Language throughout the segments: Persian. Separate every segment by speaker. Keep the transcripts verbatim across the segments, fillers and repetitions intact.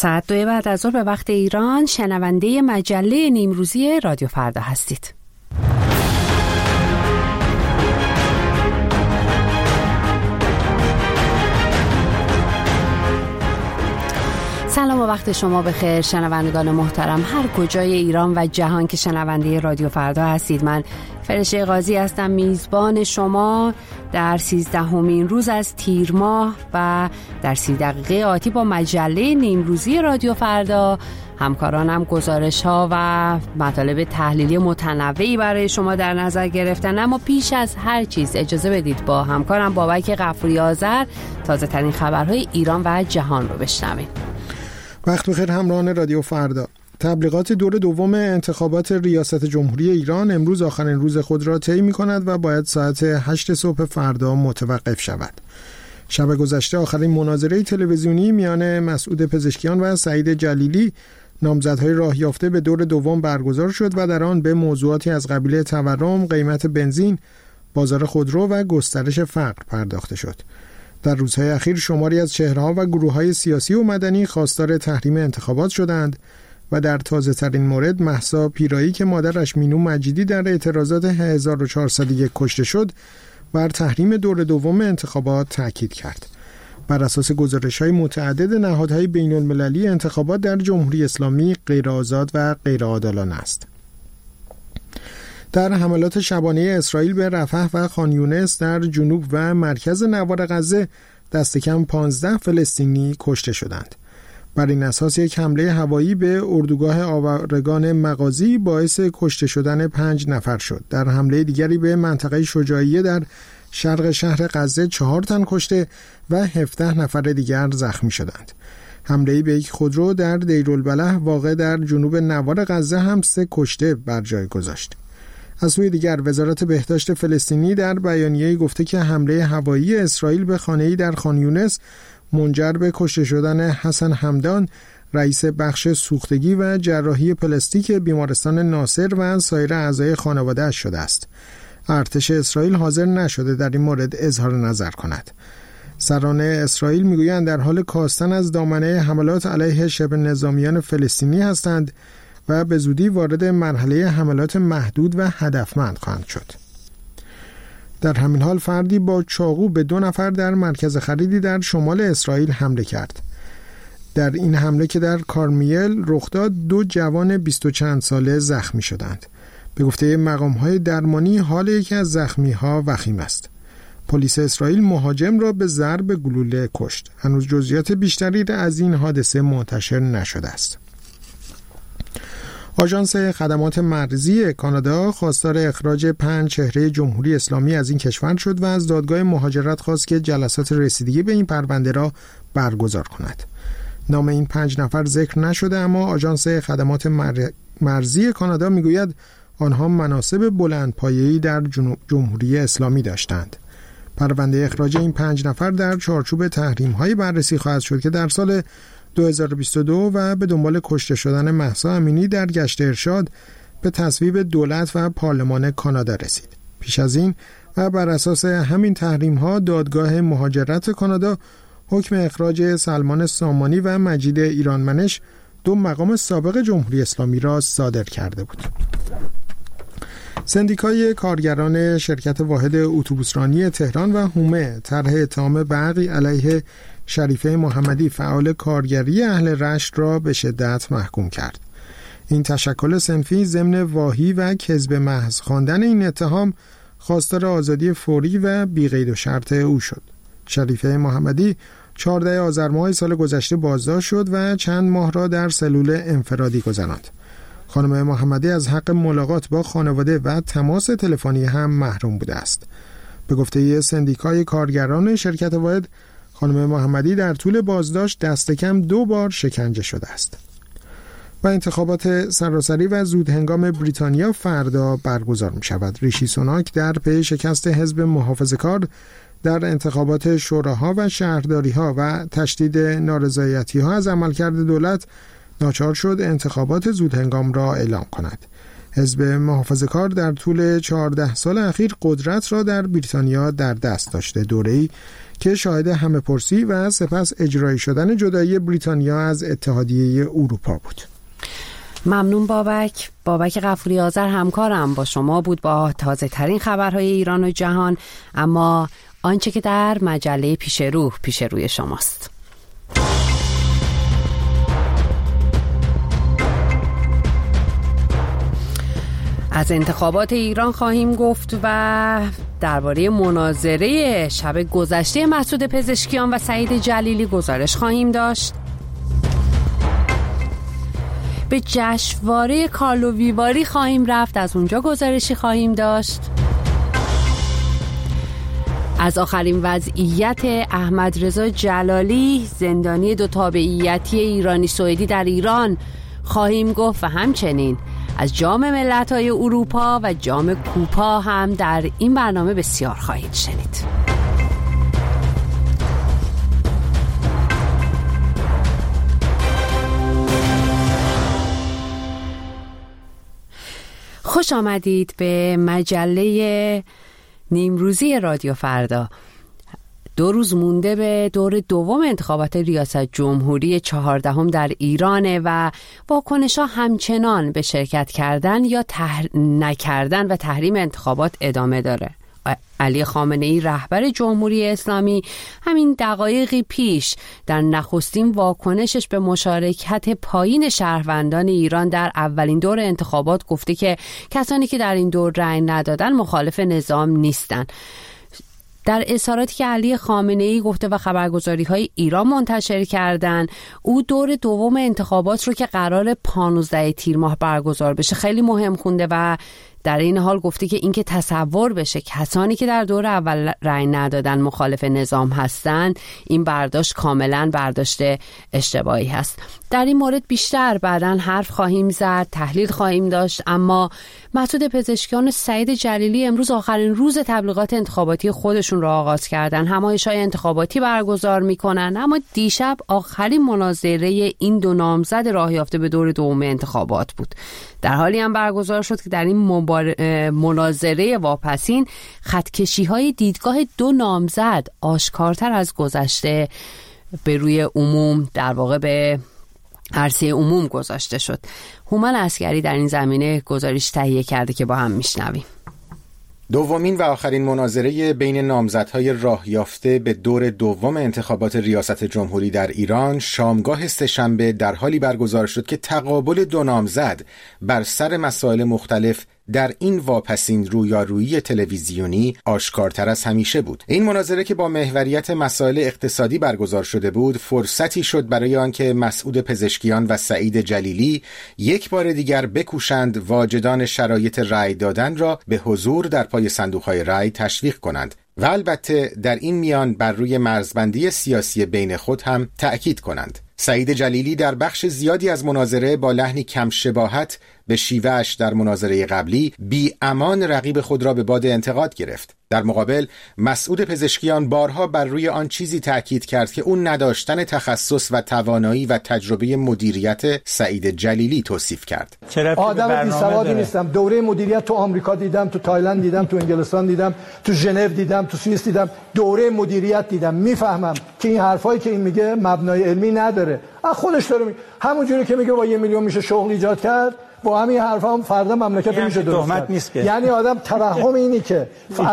Speaker 1: ساعت دو بعد از ظهر به وقت ایران شنونده مجله نیمروزی رادیو فردا هستید. سلام و وقت شما بخیر شنوندگان محترم هر کجای ایران و جهان که شنونده رادیو فردا هستید. من فرشته قاضی هستم، میزبان شما در سیزدهمین روز از تیر ماه و در سی دقیقه آتی با مجله نیمروزی رادیو فردا. همکارانم گزارش ها و مطالب تحلیلی متنوعی برای شما در نظر گرفتن، اما پیش از هر چیز اجازه بدید با همکارم بابک غفوری آذر تازه ترین خبرهای ایران و جهان رو بشنویم.
Speaker 2: وقت بخیر همراهان رادیو فردا. تبلیغات دور دوم انتخابات ریاست جمهوری ایران امروز آخرین روز خود را طی می‌کند و باید ساعت هشت صبح فردا متوقف شود. شب گذشته آخرین مناظره تلویزیونی میان مسعود پزشکیان و سعید جلیلی نامزدهای راه یافته به دور دوم برگزار شد و در آن به موضوعاتی از قبیل تورم، قیمت بنزین، بازار خودرو و گسترش فقر پرداخته شد. در روزهای اخیر شماری از چهره‌ها و گروه‌های سیاسی و مدنی خواستار تحریم انتخابات شدند و در تازه‌ترین مورد مهسا پیرایی که مادرش مینو مجیدی در اعتراضات هزار و چهارصد و یک کشته شد بر تحریم دور دوم انتخابات تاکید کرد. بر اساس گزارش‌های متعدد نهادهای بین‌المللی انتخابات در جمهوری اسلامی غیرآزاد و غیرعادلانه است. در حملات شبانه اسرائیل به رفح و خان یونس در جنوب و مرکز نوار غزه دست کم پانزده فلسطینی کشته شدند. بر این اساس یک حمله هوایی به اردوگاه آورگان مغازی باعث کشته شدن پنج نفر شد. در حمله دیگری به منطقه شجاعیه در شرق شهر غزه چهار تن کشته و هفده نفر دیگر زخمی شدند. حمله‌ای به یک خودرو در دیرالبلح واقع در جنوب نوار غزه هم سه کشته بر جای گذاشت. از سوی دیگر وزارت بهداشت فلسطینی در بیانیه‌ای گفته که حمله هوایی اسرائیل به خانه‌ای در خان یونس منجر به کشته شدن حسن همدان، رئیس بخش سوختگی و جراحی پلاستیک بیمارستان ناصر و سایر اعضای خانواده‌اش شده است. ارتش اسرائیل حاضر نشده در این مورد اظهار نظر کند. سران اسرائیل میگویند در حال کاستن از دامنه حملات علیه شبه نظامیان فلسطینی هستند و به زودی وارد مرحله حملات محدود و هدفمند خواهند شد. در همین حال فردی با چاقو به دو نفر در مرکز خریدی در شمال اسرائیل حمله کرد. در این حمله که در کارمیل رخ داد دو جوان بیست و چند ساله زخمی شدند. به گفته مقام‌های درمانی حال یکی از زخمی‌ها وخیم است. پلیس اسرائیل مهاجم را به ضرب گلوله کشت. هنوز جزئیات بیشتری از این حادثه منتشر نشده است. آژانس خدمات مرزی کانادا خواستار اخراج پنج چهره جمهوری اسلامی از این کشور شد و از دادگاه مهاجرت خواست که جلسات رسیدگی به این پرونده را برگزار کند. نام این پنج نفر ذکر نشده، اما آژانس خدمات مرزی کانادا میگوید آنها مناصب بلندپایه‌ای در جمهوری اسلامی داشتند. پرونده اخراج این پنج نفر در چارچوب تحریم‌های بررسی خواهد شد که در سال دو هزار و بیست و دو و به دنبال کشته شدن مهسا امینی در گشت ارشاد به تصویب دولت و پارلمان کانادا رسید. پیش از این و بر اساس همین تحریم‌ها دادگاه مهاجرت کانادا حکم اخراج سلمان سامانی و مجید ایرانمنش، دو مقام سابق جمهوری اسلامی را صادر کرده بود. سندیکای کارگران شرکت واحد اتوبوسرانی تهران و هومه طرح اتهام برقی علیه شریفه محمدی فعال کارگری اهل رشت را به شدت محکوم کرد. این تشکل صنفی ضمن واهی و کذب محض خواندن این اتهام خواستار آزادی فوری و بی قید و شرط او شد. شریفه محمدی چهاردهم آذر ماه سال گذشته بازداشت شد و چند ماه را در سلول انفرادی گذراند. خانم محمدی از حق ملاقات با خانواده و تماس تلفنی هم محروم بوده است. به گفته سندیکای کارگران شرکت واحد، خانم محمدی در طول بازداشت دست کم دو بار شکنجه شده است. و انتخابات سراسری و زود هنگام بریتانیا فردا برگزار می شود. ریشی سوناک در پی شکست حزب محافظه‌کار در انتخابات شوراها و شهرداری‌ها و تشدید نارضایتی‌ها از عملکرد دولت ناچار شد انتخابات زود هنگام را اعلام کند. حزب محافظه‌کار در طول چهارده سال اخیر قدرت را در بریتانیا در دست داشته، دوره‌ای که شاهد همه‌پرسی و سپس اجرایی شدن جدایی بریتانیا از اتحادیه اروپا بود.
Speaker 1: ممنون بابک. بابک غفوری آذر همکارم با شما بود با تازه ترین خبرهای ایران و جهان، اما آنچه که در مجله پیش رو پیش روی شماست. از انتخابات ایران خواهیم گفت و درباره مناظره شب گذشته مسعود پزشکیان و سعید جلیلی گزارش خواهیم داشت. به جشنواره کارلو ویواری خواهیم رفت، از اونجا گزارشی خواهیم داشت. از آخرین وضعیت احمد رضا جلالی زندانی دو تابعیتی ایرانی سوئدی در ایران خواهیم گفت و همچنین از جام ملت‌های اروپا و جام کوپا هم در این برنامه بسیار خواهید شنید. خوش آمدید به مجله نیمروزی رادیو فردا. دو روز مونده به دور دوم انتخابات ریاست جمهوری چهاردهم در ایرانه و واکنش‌ها همچنان به شرکت کردن یا تح... نکردن و تحریم انتخابات ادامه داره. علی خامنه‌ای رهبر جمهوری اسلامی همین دقایقی پیش در نخستین واکنشش به مشارکت پایین شهروندان ایران در اولین دور انتخابات گفته که کسانی که در این دور رأی ندادن مخالف نظام نیستن. در اظهاراتی که علی خامنه‌ای گفته و خبرگزاری‌های ایران منتشر کردن، او دور دوم انتخابات رو که قرار پانزده تیر ماه برگزار بشه خیلی مهم خونده و در این حال گفته که اینکه تصور بشه کسانی که در دور اول رأی ندادن مخالف نظام هستند، این برداشت کاملا برداشت اشتباهی هست. در این مورد بیشتر بعداً حرف خواهیم زد، تحلیل خواهیم داشت، اما مسعود پزشکیان و سعید جلیلی امروز آخرین روز تبلیغات انتخاباتی خودشون را آغاز کردن. همایش‌های انتخاباتی برگزار می‌کنن، اما دیشب آخرین مناظره این دو نامزد راه یافته به دور دوم انتخابات بود. در حالی هم برگزار شد که در این مبار... مناظره واپسین خطکشی‌های دیدگاه دو نامزد آشکارتر از گذشته به روی عموم، در واقع به عرصه عموم گذاشته شد. هومن عسگری در این زمینه گزارش تهیه کرده که با هم میشنویم.
Speaker 3: دومین و آخرین مناظره بین نامزدهای راه یافته به دور دوم انتخابات ریاست جمهوری در ایران شامگاه سه‌شنبه در حالی برگزار شد که تقابل دو نامزد بر سر مسائل مختلف در این واپسین رویارویی تلویزیونی آشکارتر از همیشه بود. این مناظره که با محوریت مسائل اقتصادی برگزار شده بود، فرصتی شد برای آنکه مسعود پزشکیان و سعید جلیلی یک بار دیگر بکوشند واجدان شرایط رأی دادن را به حضور در پای صندوق‌های رأی تشویق کنند و البته در این میان بر روی مرزبندی سیاسی بین خود هم تأکید کنند. سعید جلیلی در بخش زیادی از مناظره با لحنی کم شباهت به شیوهش در مناظره قبلی بی امان رقیب خود را به باد انتقاد گرفت. در مقابل مسعود پزشکیان بارها بر روی آن چیزی تأکید کرد که اون نداشتن تخصص و توانایی و تجربه مدیریت سعید جلیلی توصیف کرد.
Speaker 4: آدم بی‌سوادی نیستم. دوره مدیریت تو آمریکا دیدم، تو تایلند دیدم، تو انگلستان دیدم، تو ژنو دیدم، تو سوئیس دیدم، دوره مدیریت دیدم. میفهمم که این حرفایی که این میگه مبنای علمی نداره. خودش داره میگه. همونجوری که میگه با یه میلیون میشه شغل ایجاد کرد، با همین حرفا هم فردا مملکت میشه درست کرد. نیست یعنی آدم توهم اینی که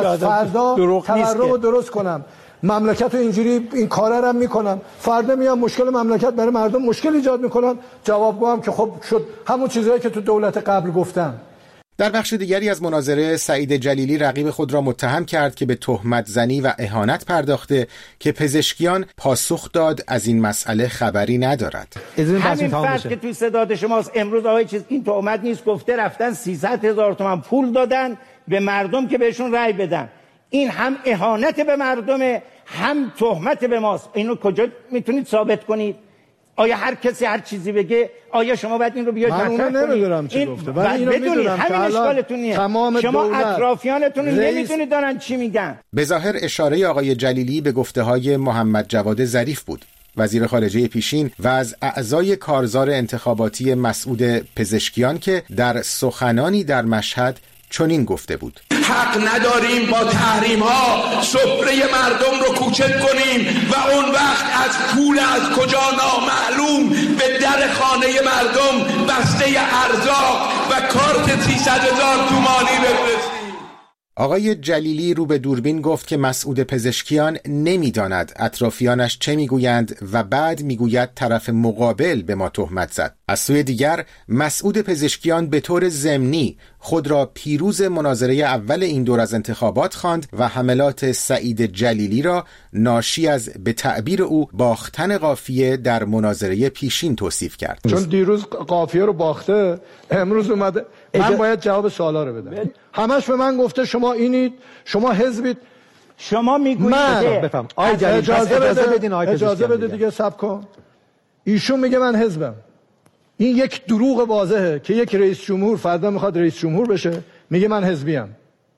Speaker 4: فردا تورم رو درست کنم، مملکت رو اینجوری این کارا رو میکنم، فردا میام مشکل مملکت برای مردم مشکل ایجاد میکنم، جوابگو هم که خب شد همون چیزایی که تو دولت قبل گفتم.
Speaker 3: در بخش دیگری از مناظره سعید جلیلی رقیب خود را متهم کرد که به تهمت زنی و اهانت پرداخته که پزشکیان پاسخ داد از این مسئله خبری ندارد.
Speaker 5: همین فرد که توی صداد شماست امروز آقای چیز این تهمت نیست، گفته رفتن سیصد هزار تومان پول دادن به مردم که بهشون رأی بدن. این هم اهانت به مردمه هم تهمت به ماست. اینو کجا میتونید ثابت کنید؟ آیا هر کسی هر چیزی بگه آیا شما باید این رو بیاید
Speaker 4: مطرح کنید؟ من اونو نمیدونم چی گفته.
Speaker 5: من اینو میدونم همین اشکالتون شما اطرافیانتون
Speaker 4: رئیس...
Speaker 5: نمیتونید دارن چی میگن.
Speaker 3: به ظاهر اشاره آقای جلیلی به گفته‌های محمد جواد ظریف بود، وزیر خارجه پیشین و از اعضای کارزار انتخاباتی مسعود پزشکیان که در سخنانی در مشهد چنین گفته بود:
Speaker 6: حق نداریم با تحریم ها سفره مردم رو کوچک کنیم و اون وقت از پول از کجا نامعلوم به در خانه مردم بسته ارزاق و کارت سیصد هزار تومانی بفرستیم.
Speaker 3: آقای جلیلی رو به دوربین گفت که مسعود پزشکیان نمیداند اطرافیانش چه میگویند و بعد میگوید طرف مقابل به ما تهمت زد. از سوی دیگر مسعود پزشکیان به طور ضمنی خود را پیروز مناظره اول این دور از انتخابات خواند و حملات سعید جلیلی را ناشی از به تعبیر او باختن قافیه در مناظره پیشین توصیف کرد.
Speaker 4: چون دیروز قافیه رو باخته، امروز اومده. من باید جواب سوالا رو بدم. همش به من گفته شما اینید، شما حزبید.
Speaker 5: شما میگویید
Speaker 4: من بفهم اجازه بده بدین اجازه بده دیگه صبر کن. ایشون میگه من حزبم. این یک دروغ واضحه که یک رئیس جمهور فردا میخواد رئیس جمهور بشه میگه من حزبیم.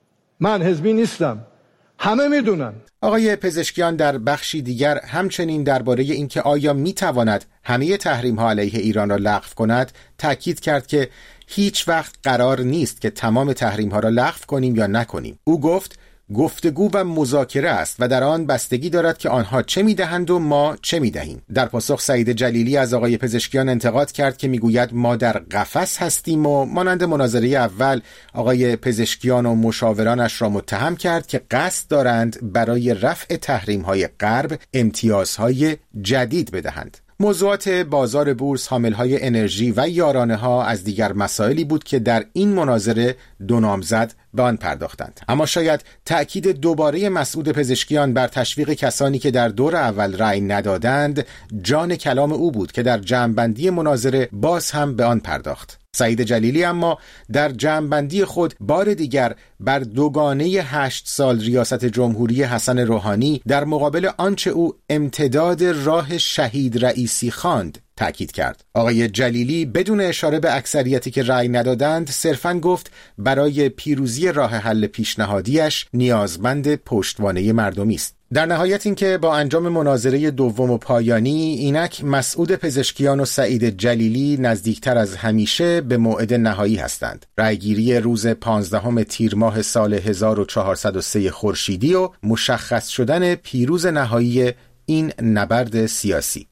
Speaker 4: من حزبی نیستم. همه میدونن.
Speaker 3: آقای پزشکیان در بخشی دیگر همچنین درباره اینکه آیا میتواند همه تحریم ها علیه ایران را لغو کند تاکید کرد که هیچ وقت قرار نیست که تمام تحریم ها را لغو کنیم یا نکنیم. او گفت گفتگو و مذاکره است و در آن بستگی دارد که آنها چه میدهند و ما چه میدهیم. در پاسخ سعید جلیلی از آقای پزشکیان انتقاد کرد که میگوید ما در قفس هستیم و مانند مناظره اول آقای پزشکیان و مشاورانش را متهم کرد که قصد دارند برای رفع تحریم‌های غرب امتیازهای جدید بدهند. موضوعات بازار بورس، حاملهای انرژی و یارانه ها از دیگر مسائلی بود که در این مناظره دو نامزد به آن پرداختند. اما شاید تأکید دوباره مسعود پزشکیان بر تشویق کسانی که در دور اول رأی ندادند جان کلام او بود که در جمع‌بندی مناظره باز هم به آن پرداخت. سعید جلیلی اما در جمع‌بندی خود بار دیگر بر دوگانه هشت سال ریاست جمهوری حسن روحانی در مقابل آنچه او امتداد راه شهید رئیسی خواند تأکید کرد. آقای جلیلی بدون اشاره به اکثریتی که رأی ندادند صرفاً گفت برای پیروزی راه حل پیشنهادیش نیازمند پشتوانه مردمی است. در نهایت این که با انجام مناظره دوم و پایانی اینک مسعود پزشکیان و سعید جلیلی نزدیکتر از همیشه به موعد نهایی هستند. رأیگیری روز پانزدهم تیر ماه سال هزار و چهارصد و سه خورشیدی و مشخص شدن پیروز نهایی این نبرد سیاسی.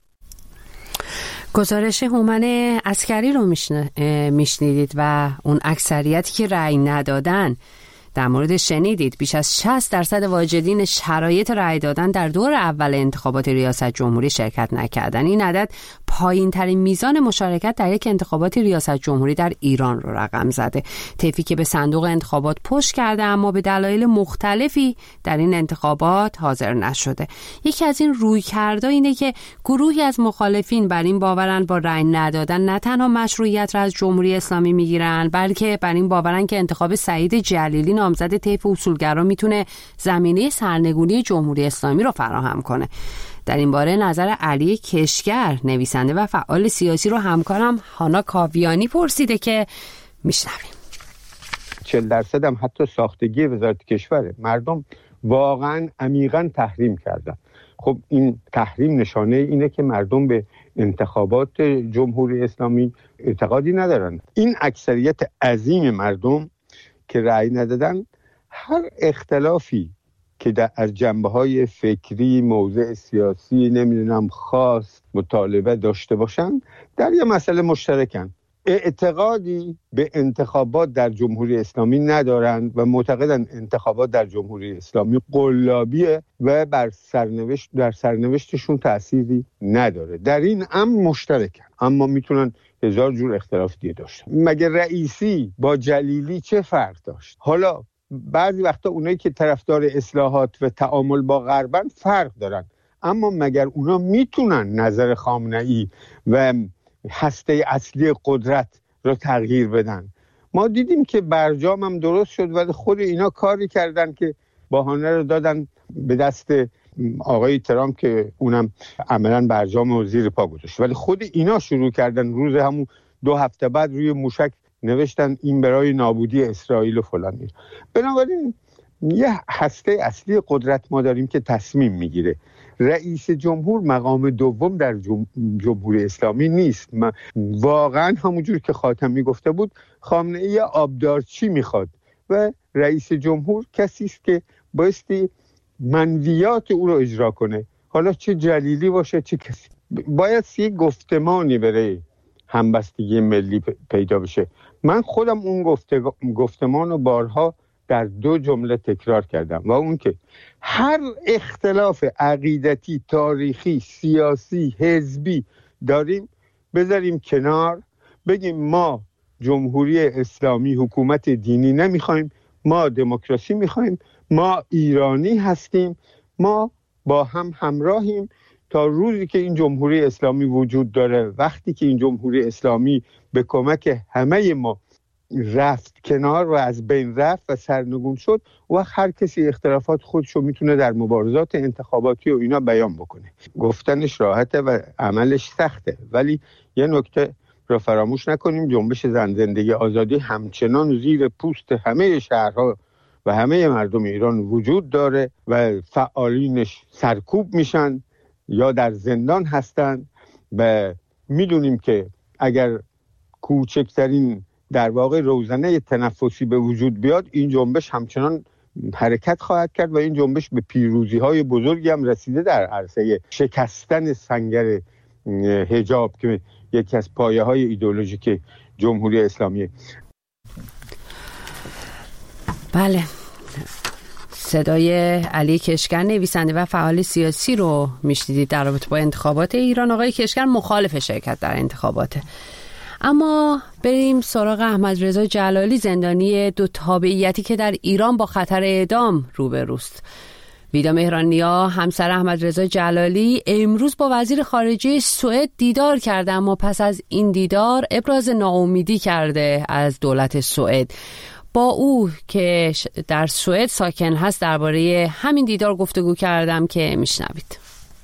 Speaker 1: گزارش هومن عسکری رو میشنیدید و اون اکثریتی که رأی ندادن در مورد شنیدید. بیش از شصت درصد واجدین شرایط رأی دادن در دور اول انتخابات ریاست جمهوری شرکت نکردن. این عدد پایین ترین میزان مشارکت در یک انتخابات ریاست جمهوری در ایران رو رقم زده. طیفی که به صندوق انتخابات پشت کرده اما به دلایل مختلفی در این انتخابات حاضر نشده. یکی از این رویکردها اینه که گروهی از مخالفین بر این باورن با رأی ندادن نه تنها مشروعیت را از جمهوری اسلامی میگیرن، بلکه بر این باورن که انتخاب سعید جلیلی نامزد طیف اصولگرا میتونه زمینه سرنگونی جمهوری اسلامی رو فراهم کنه. در این باره نظر علی کشگر نویسنده و فعال سیاسی رو همکارم هانا کاویانی پرسیده که میشنویم.
Speaker 7: چهل درصد هم حتی ساختگی وزارت کشوره. مردم واقعا عمیقا تحریم کردن. خب این تحریم نشانه اینه که مردم به انتخابات جمهوری اسلامی اعتقادی ندارن. این اکثریت عظیم مردم که رأی ندادن هر اختلافی که در از جنبه‌های فکری، موضع سیاسی، نمیدونم خاص مطالبه داشته باشن در یه مسئله مشترکن. اعتقادی به انتخابات در جمهوری اسلامی ندارند و معتقدن انتخابات در جمهوری اسلامی قلابیه و بر سرنوشت در سرنوشتشون تأثیری نداره. در این امر مشترکن، اما میتونن هزار جور اختلاف دیگه داشتن. مگه رئیسی با جلیلی چه فرق داشت؟ حالا بعضی وقتا اونایی که طرفدار اصلاحات و تعامل با غربن فرق دارن، اما مگر اونا میتونن نظر خامنه‌ای و هسته اصلی قدرت رو تغییر بدن؟ ما دیدیم که برجام هم درست شد ولی خود اینا کاری کردن که بهانه رو دادن به دست آقای ترامپ که اونم عملاً برجام رو زیر پا گذاشت، ولی خود اینا شروع کردن روز همون دو هفته بعد روی موشک نوشتن این برای نابودی اسرائیل و فلان. بنابراین یه هسته اصلی قدرت ما داریم که تصمیم میگیره. رئیس جمهور مقام دوم در جمهوری اسلامی نیست. واقعا همونجور که خاتمی گفته بود خامنه‌ای آبدارچی میخواد و رئیس جمهور کسی است که بایستی منویات او رو اجرا کنه، حالا چه جلیلی باشه چه کسی. باید یه گفتمانی برای همبستگی ملی پیدا بشه. من خودم اون گفته گفتمان رو بارها در دو جمله تکرار کردم و اون که هر اختلاف عقیدتی، تاریخی، سیاسی، حزبی داریم بذاریم کنار، بگیم ما جمهوری اسلامی حکومت دینی نمیخوایم، ما دموکراسی میخوایم، ما ایرانی هستیم، ما با هم همراهیم تا روزی که این جمهوری اسلامی وجود داره. وقتی که این جمهوری اسلامی به کمک همه ما رفت کنار و از بین رفت و سرنگون شد، و هر کسی اختلافات خودشو میتونه در مبارزات انتخاباتی و اینا بیان بکنه. گفتنش راحته و عملش سخته، ولی یه نکته رو فراموش نکنیم، جنبش زن زندگی آزادی همچنان زیر پوست همه شهرها و همه مردم ایران وجود داره و فعالینش سرکوب میشن یا در زندان هستن و میدونیم که اگر کوچکترین در واقع روزنه تنفسی به وجود بیاد، این جنبش همچنان حرکت خواهد کرد و این جنبش به پیروزی‌های بزرگی هم رسیده در عرصه شکستن سنگر حجاب که یکی از پایه‌های ایدئولوژیک جمهوری اسلامی.
Speaker 1: بله، صدای علی کشگر نویسنده و فعال سیاسی رو میشنیدید در رابطه با انتخابات ایران. آقای کشگر مخالف شرکت در انتخاباته. اما بریم سراغ احمد رضا جلالی، زندانی دو تابعیتی که در ایران با خطر اعدام روبروست. ویدا مهرانیا، همسر احمد رضا جلالی، امروز با وزیر خارجه سوئد دیدار کرده، اما پس از این دیدار ابراز ناامیدی کرده از دولت سوئد. با او که در سوئد ساکن هست درباره همین دیدار گفتگو کردم که میشنوید.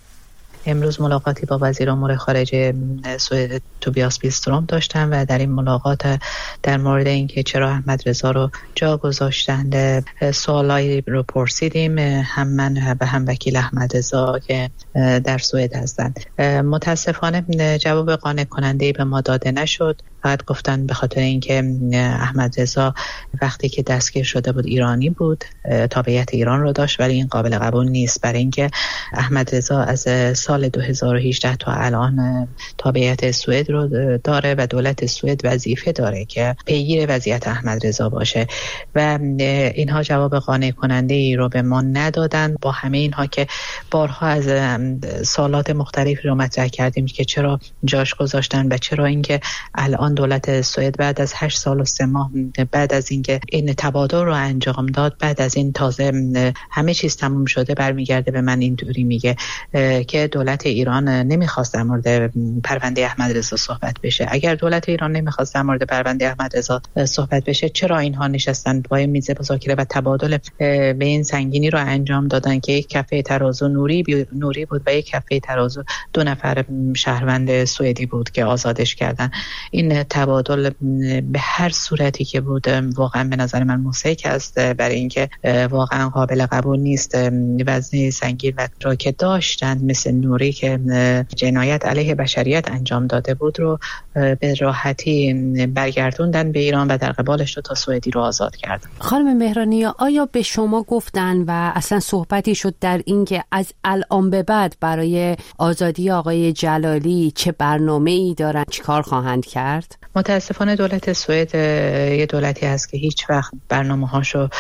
Speaker 8: امروز ملاقاتی با وزیر امور خارجه سوئد توبیاس بیلستروم داشتم و در این ملاقات در مورد اینکه چرا احمد رضا رو جا گذاشتند سوالایی رو پرسیدیم، هم من و هم وکیل احمد رضا که در سوئد هستند. متاسفانه جواب قانع کننده‌ای به ما داده نشد. فقط گفتن به خاطر اینکه احمد رضا وقتی که دستگیر شده بود ایرانی بود، تابعیت ایران رو داشت، ولی این قابل قبول نیست، برای اینکه احمد رضا از سال دو هزار و هجده تا الان تابعیت سوئد رو داره و دولت سوئد وظیفه داره که پیگیر وضعیت احمد رضا باشه و اینها جواب قانع کننده ای رو به ما ندادن. با همه اینها که بارها از سوالات مختلفی رو مطرح کردیم که چرا جاش گذاشتن و چرا اینکه الان دولت سوئد بعد از هشت سال و سه ماه بعد از اینکه این تبادل رو انجام داد، بعد از این تازه همه چیز تموم شده، برمیگرده به من اینطوری میگه که دولت ایران نمیخواست در مورد پرونده احمد رضا صحبت بشه. اگر دولت ایران نمیخواست در مورد پرونده احمد رضا صحبت بشه، چرا اینها نشستن پای میز مذاکره و تبادل به این سنگینی رو انجام دادن که یک کفه ترازو نوری نوری بود و یک کفه ترازو دو نفر شهروند سوئدی بود که آزادش کردن. این تبادل به هر صورتی که بود واقعا به نظر من موسیقی است، برای اینکه واقعا قابل قبول نیست. وزنه سنگین و را که داشتند مثل نوری که جنایت علیه بشریت انجام داده بود رو به راحتی برگردوندن به ایران و در قبالش دو تا سوئدی رو آزاد کردن.
Speaker 1: خانم مهرانیا، آیا به شما گفتن و اصلا صحبتی شد در این که از الان به بعد برای آزادی آقای جلالی چه برنامه‌ای دارن، چیکار خواهند کرد؟
Speaker 8: متاسفانه دولت سوئد یه دولتی هست که هیچ وقت برنامه‌هاشو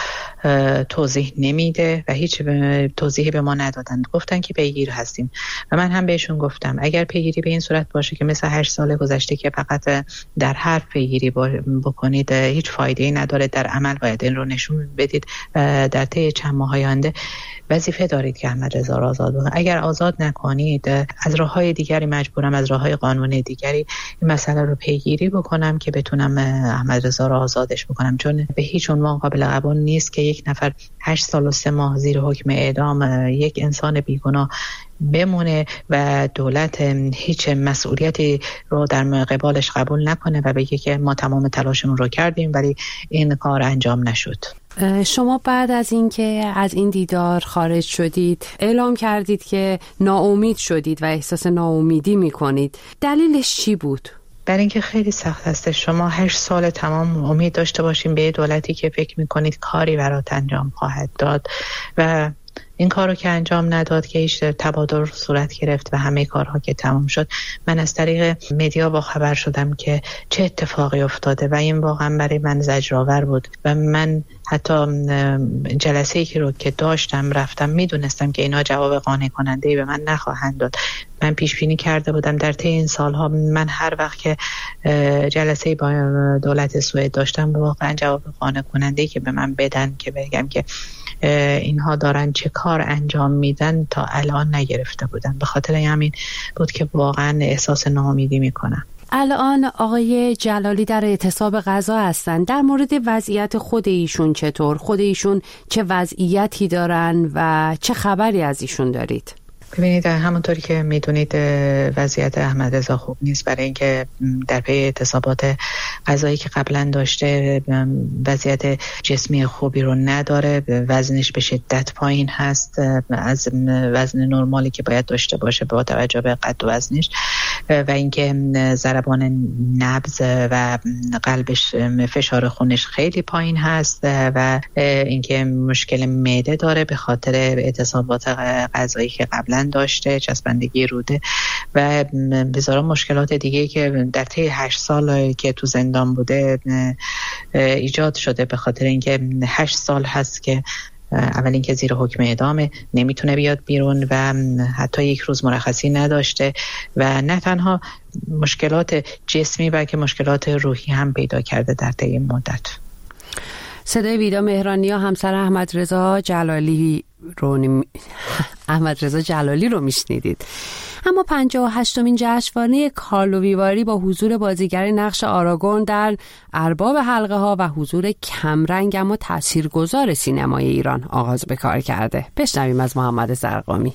Speaker 8: توضیح نمیده و هیچ توضیحی به ما ندادن. گفتن که پیگیر هستیم و من هم بهشون گفتم اگر پیگیری به این صورت باشه که مثل هشت سال گذشته که فقط در حرف پیگیری بکنید هیچ فایده‌ای نداره، در عمل باید این رو نشون بدید و در طی چند ماه آینده وظیفه دارید که احمد رضا را آزاد بکنید. اگر آزاد نکنید از راه‌های دیگری مجبورم از راه‌های قانونی دیگری این مسئله رو پیگیری بکنم که بتونم احمد رضا را آزادش بکنم، چون به هیچ عنوان قابل قبول نیست که یک نفر هشت سال و سه ماه زیر حکم اعدام یک انسان بیگناه بمونه و دولت هیچ مسئولیتی رو در قبالش قبول نکنه و بگه که ما تمام تلاشمون رو کردیم ولی این کار انجام نشد.
Speaker 1: شما بعد از اینکه از این دیدار خارج شدید اعلام کردید که ناامید شدید و احساس ناامیدی میکنید. دلیلش چی بود؟
Speaker 8: برای اینکه خیلی سخت هست. شما هشت سال تمام امید داشته باشین به دولتی که فکر میکنید کاری برات انجام خواهد داد و این کارو که انجام نداد، که هیچ تبادل صورت گرفت و همه کارها که تمام شد. من از طریق مدیا با خبر شدم که چه اتفاقی افتاده و این واقعا برای من زجرآور بود و من حتی جلسه‌ای که رو که داشتم رفتم میدونستم که اینا جواب قانع کننده‌ای به من نخواهند داد. من پیش بینی کرده بودم در طی این سالها من هر وقت که جلسه‌ای با دولت سوئد داشتم واقعا جواب قانع کننده‌ای که به من بدن که بگم که اینها دارن چه کار انجام میدن تا الان نگرفته بودن. به خاطر همین بود که واقعا احساس ناامیدی میکنم.
Speaker 1: الان آقای جلالی در اعتصاب غذا هستن. در مورد وضعیت خود ایشون چطور؟ خود ایشون چه وضعیتی دارن و چه خبری از ایشون دارید؟
Speaker 8: ببینید همونطوری که میدونید وضعیت احمد رضا خوب نیست، برای اینکه در پی اعتصابات غذایی که قبلا داشته وضعیت جسمی خوبی رو نداره، وزنش به شدت پایین هست از وزن نرمالی که باید داشته باشه با توجه به قد و وزنش، و اینکه ضربان نبض و قلبش فشار خونش خیلی پایین هست و اینکه مشکل معده داره به خاطر اعتصابات غذایی که قبلا داشته، چسبندگی روده و بسیار مشکلات دیگه که در طی هشت سال که تو زندان بوده ایجاد شده، به خاطر اینکه هشت سال هست که اول اینکه زیر حکم اعدامه، نمیتونه بیاد بیرون و حتی یک روز مرخصی نداشته و نه تنها مشکلات جسمی بلکه مشکلات روحی هم پیدا کرده در طی این مدت.
Speaker 1: صدای ویدا مهرانیا همسر احمد رضا جلالی رو نمی... احمد رضا جلالی رو میشنیدید. اما پنجاه و هشتمین جشنواره کارلو ویواری با حضور بازیگر نقش آراگون در ارباب حلقه ها و حضور کمرنگ اما تاثیرگذار سینمای ایران آغاز به کار کرده. بشنویم از محمد زرقامی.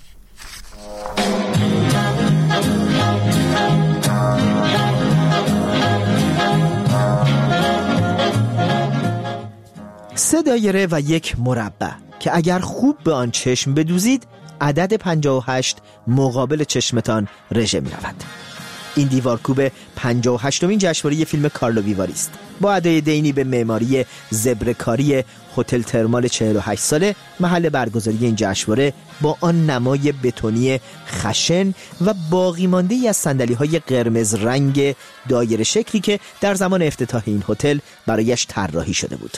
Speaker 9: سه دایره و یک مربع که اگر خوب به آن چشم بدوزید عدد پنجاه و هشت مقابل چشمتان رژه می رود. این دیوارکوب پنجاه و هشتمین جشنواره فیلم کارلو ویواری است. با ادای دینی به معماری زبرکاری هتل ترمال چهل و هشت ساله محل برگزاری این جشنواره با آن نمای بتونی خشن و باقی مانده ای از صندلی‌های قرمز رنگ دایره شکلی که در زمان افتتاح این هتل برایش طراحی شده بود.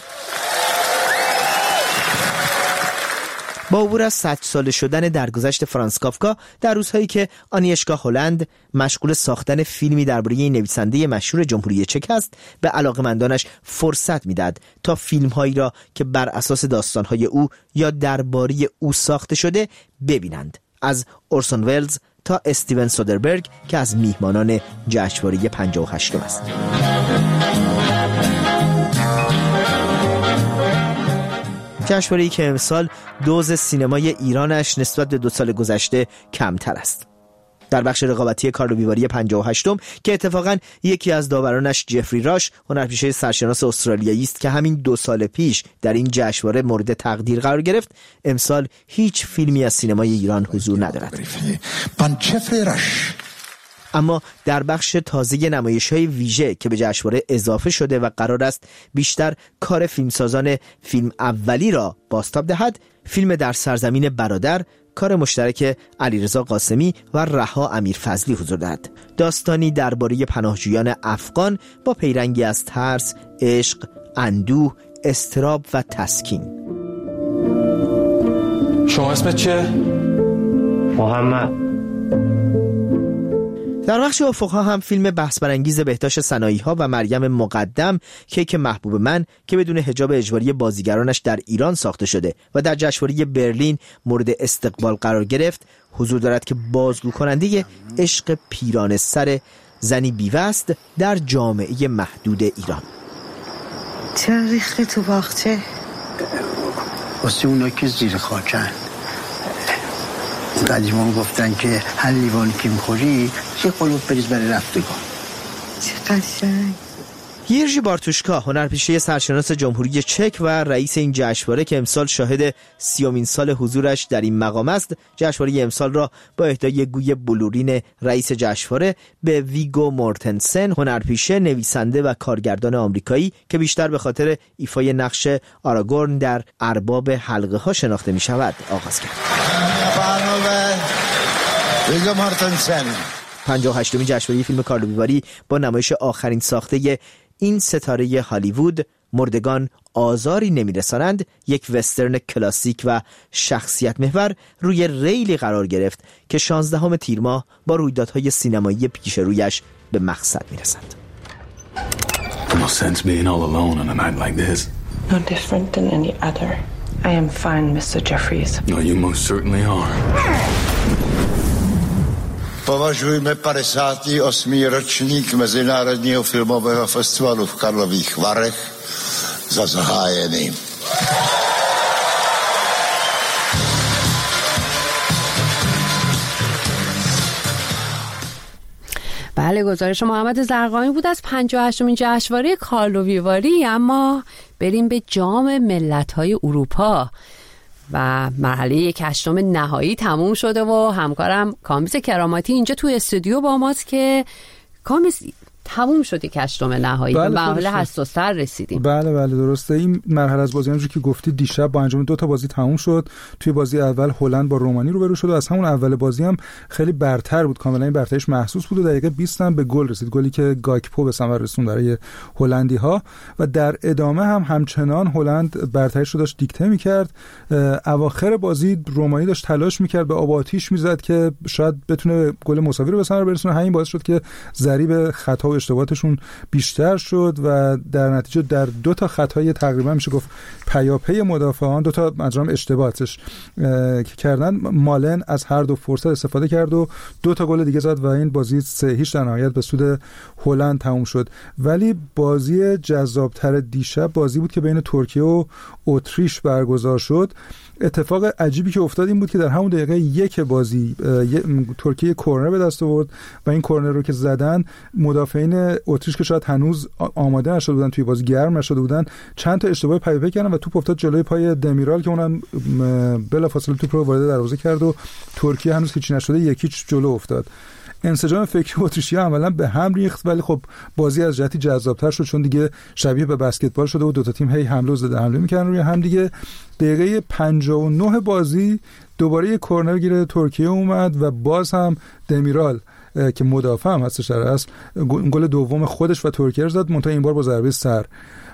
Speaker 9: با عبور از صد ساله شدن درگذشت فرانس کافکا در روزهایی که آنیشکا هلند مشغول ساختن فیلمی درباره نویسنده مشهور جمهوری چک است، به علاقه‌مندانش فرصت میداد تا فیلم‌هایی را که بر اساس داستان‌های او یا درباره او ساخته شده ببینند، از اورسون ولز تا استیون سودربرگ که از میهمانان جشنواره پنجاه و هشت است. جشنواره‌ای که امسال دوز سینمای ایرانش نسبت به دو سال گذشته کمتر است. در بخش رقابتی کارلو ویواری پنجاه و هشتم که اتفاقاً یکی از داورانش جفری راش، هنرپیشه سرشناس استرالیایی است که همین دو سال پیش در این جشنواره مورد تقدیر قرار گرفت، امسال هیچ فیلمی از سینمای ایران حضور ندارد. اما در بخش تازه نمایش‌های ویژه که به جشنواره اضافه شده و قرار است بیشتر کار فیلمسازان فیلم اولی را بازتاب دهد، فیلم در سرزمین برادر، کار مشترک علیرضا قاسمی و رها امیرفضلی حضور دارد. داستانی درباره پناهجویان افغان با پیرنگی از ترس، عشق، اندوه، اضطراب و تسکین.
Speaker 10: شما اسمت چیه؟
Speaker 11: محمد.
Speaker 9: در بخش افق‌ها هم فیلم بحث برانگیز بهداشت سنایی‌ها و مریم مقدم، کیک محبوب من، که بدون حجاب اجباری بازیگرانش در ایران ساخته شده و در جشنواره برلین مورد استقبال قرار گرفت، حضور دارد که بازگو کننده عشق پیرانه سر زنی بیوه است در جامعه محدود ایران.
Speaker 12: چرا ریختی تو باغچه؟
Speaker 13: واسه اونا که زیر خاکن. قدیمان گفتن که هر لیوانی که میخوری یه قلوب بریز برای رفتگان.
Speaker 12: چه قشنگ.
Speaker 9: یرژی بارتوشکا، هنرپیشه سرشناس جمهوری چک و رئیس این جشنواره که امسال شاهد سیومین سال حضورش در این مقام است، جشنواره امسال را با اهدای گوی بلورین رئیس جشنواره به ویگو مورتنسن، هنرپیشه، نویسنده و کارگردان آمریکایی که بیشتر به خاطر ایفای نقش آراگورن در ارباب حلقه ها شناخته می شود، آغاز کرد.
Speaker 10: ویگو مورتنسن
Speaker 9: پنجاه و هشتمین جشنواره فیلم کارلوویواری با نمایش آخرین ساخته این ستاره هالیوود، مردگان آزاری نمیرسانند، یک وسترن کلاسیک و شخصیت محور روی ریلی قرار گرفت که شانزدهم تیر ماه با رویدادهای سینمایی پیش رویش به مقصد میرسند.
Speaker 10: No sense being all alone on a night like this.
Speaker 11: No different than any other. I am fine, mister Jeffries.
Speaker 10: No, you most certainly are.
Speaker 14: Považujme padesátý osmý ročník Mezinárodního filmového festivalu v Karlových Varech za zahájený.
Speaker 1: بله، گزارش محمد زرقامی بود از پنجاه و هشتمین جشنواره کارلوویواری. اما بریم به جام ملت‌های اروپا و مرحله یک هشتم نهایی تموم شده و همکارم کامیز کراماتی اینجا توی استودیو با ماست که کامیز تموم شد یک هشتم نهایی، به مرحله هست و سر رسیدیم.
Speaker 15: بله بله درسته. این مرحله از بازی همونجوری که گفتی دیشب با انجام دو تا بازی تموم شد. توی بازی اول هلند با رومانی روبرو شد و از همون اول بازی هم خیلی برتر بود، کاملا این برتریش محسوس بود و دقیقه بیست هم به گل رسید، گلی که گاکپو به ثمر رسوند برای هلندی ها و در ادامه هم همچنان هلند برتریش رو داشت دیکته می‌کرد. اواخر بازی رومانی داشت تلاش می‌کرد، به آب آتیش می‌زد که شاید بتونه گل مساوی رو به ثمر برسونه. همین باعث شد که ضریب خطا اشتباهاتشون بیشتر شد و در نتیجه در دو تا خطای تقریبا میشه گفت پیاپی مدافعان، دو تا مجرم اشتباهاتش که کردن، مالن از هر دو فرصت استفاده کرد و دو تا گل دیگه زد و این بازی سه هیچ در نهایت به سود هلند تموم شد. ولی بازی جذابتر دیشب بازی بود که بین ترکیه و اتریش برگزار شد. اتفاق عجیبی که افتاد این بود که در همون دقیقه یک بازی ترکیه کورنر به دست آورد و این کورنر رو که زدن، مدافعین اتریش که شاید هنوز آماده نشده بودن، توی بازی گرم نشده بودن، چند تا اشتباه پی پی کردن و توپ افتاد جلوی پای دمیرال که اونم بلافاصله توپ رو وارد دروازه کرد و ترکیه هنوز هیچی نشده یکیچ جلو افتاد. انسجام فکری اتریشی عملاً به هم ریخت، ولی خب بازی از جهتی جذابتر شد چون دیگه شبیه به بسکتبال شده و دو تا تیم هی حمله و ضد حمله می‌کردن روی هم دیگه. دقیقه پنجاه و نه بازی دوباره یک کورنر گیر ترکیه اومد و باز هم دمیرال که مدافع هم هستش در اصل گل دوم خودش و ترکیه رو زد، منتها این بار با ضربه سر.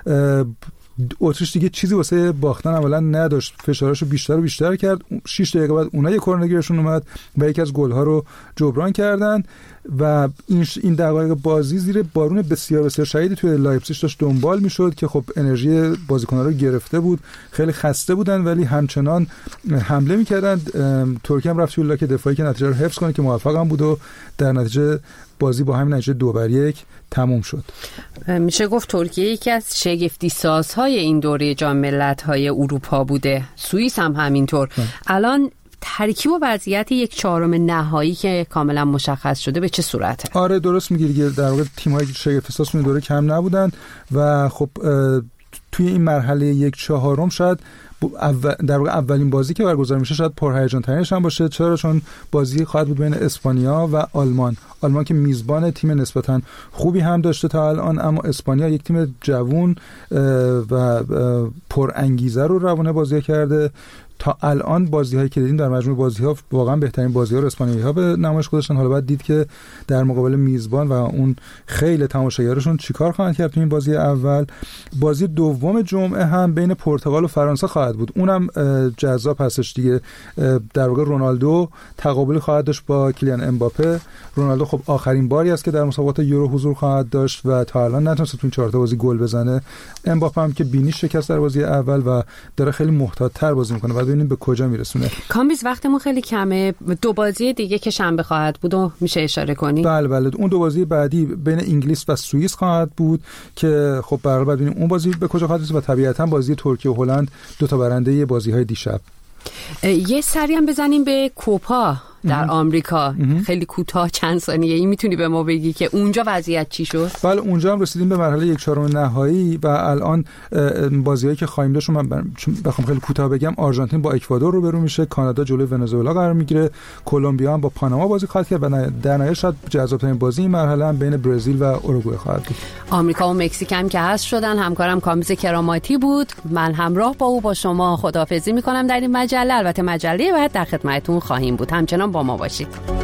Speaker 15: اتریش دیگه چیزی واسه باختن اولا نداشت، فشاراشو بیشتر و بیشتر کرد. شش دقیقه بعد اونها یه کورنر گیرشون اومد و یکی از گل‌ها رو جبران کردن و این این دقایق بازی زیر بارون بسیار بسیار شدید توی لایپزیگ داشت دنبال میشد که خب انرژی بازیکن‌ها رو گرفته بود، خیلی خسته بودن ولی همچنان حمله می‌کردن. ترکیه هم رفت توی لاک دفاعی که نتیجه رو حفظ کنه که موفق هم بود و در نتیجه بازی با همین نتیجه دو بر یک تموم شد.
Speaker 1: میشه گفت ترکیه یکی از شگفتی سازهای این دوره جام ملت‌های اروپا بوده، سوئیس هم همینطور. الان ترکیب و وضعیت یک چهارم نهایی که کاملا مشخص شده به چه صورته؟
Speaker 15: آره درست میگی دیگه، در واقع تیم‌های شگفتی ساز این دوره کم نبودن و خب توی این مرحله یک چهارم شاید اول در واقع اولین بازی که برگزار میشه شاید پرهیجان ترینش هم باشه. چرا؟ چون بازی خواهد بود بین اسپانیا و آلمان. آلمان که میزبان تیم نسبتا خوبی هم داشته تا الان، اما اسپانیا یک تیم جوون و پر انگیزه رو روانه بازی کرده. تا الان بازی‌هایی که دیدیم در مجموع بازی‌ها واقعا بهترین بازی‌ها رو اسپانیایی‌ها به نمایش گذاشتن. حالا بعد دید که در مقابل میزبان و اون خیلی تماشاگرشون چیکار خواهند کرد تو این بازی اول. بازی دوم جمعه هم بین پرتغال و فرانسه خواهد بود، اونم جذاب هستش دیگه. در واقع رونالدو تقابلی خواهد داشت با کیلیان امباپه. رونالدو خب آخرین باری است که در مسابقات یورو حضور خواهد داشت و تا الان نتونسته تو این چهار تا بازی گل بزنه. امباپه هم که بینی شکست در بازی اول و داره خیلی محتاط‌تر بازی می‌کنه، بعد ببینیم به کجا میرسونه.
Speaker 1: کامبیز وقتمون خیلی کمه، دو بازی دیگه که شنبه خواهد بود و میشه اشاره کنی؟
Speaker 15: بله بله، اون دو بازی بعدی بین انگلیس و سوئیس خواهد بود که خب برای بعد ببینیم اون بازی به کجا خواهد رسید و طبیعتاً بازی ترکیه و هلند دو تا برنده بازی‌های دیشب.
Speaker 1: یه سری هم بزنیم به کوپا در آمریکا. خیلی کوتاه چند ثانیه ای میتونی به ما بگی که اونجا وضعیت چی شد؟
Speaker 15: بله اونجا هم رسیدیم به مرحله یک چهارم نهایی و الان بازیایی که خواهیم داشت من بخوام خیلی کوتاه بگم، آرژانتین با اکوادور رو برو میشه، کانادا جلوی ونزوئلا قرار میگیره، کلمبیا هم با پاناما بازی خواهد کرد و در نهایت شاید جذاب‌ترین بازی این مرحله هم بین برزیل و اروگوئه خواهد بود.
Speaker 1: آمریکا و مکزیک هم که هست شدن. همکارم کامیز کراماتی بود. من همراه با او با شما خداحافظی میکنم در این مجله. البته مجله بعد در خدمتتون خواهیم بود. همچنان با ما باشید.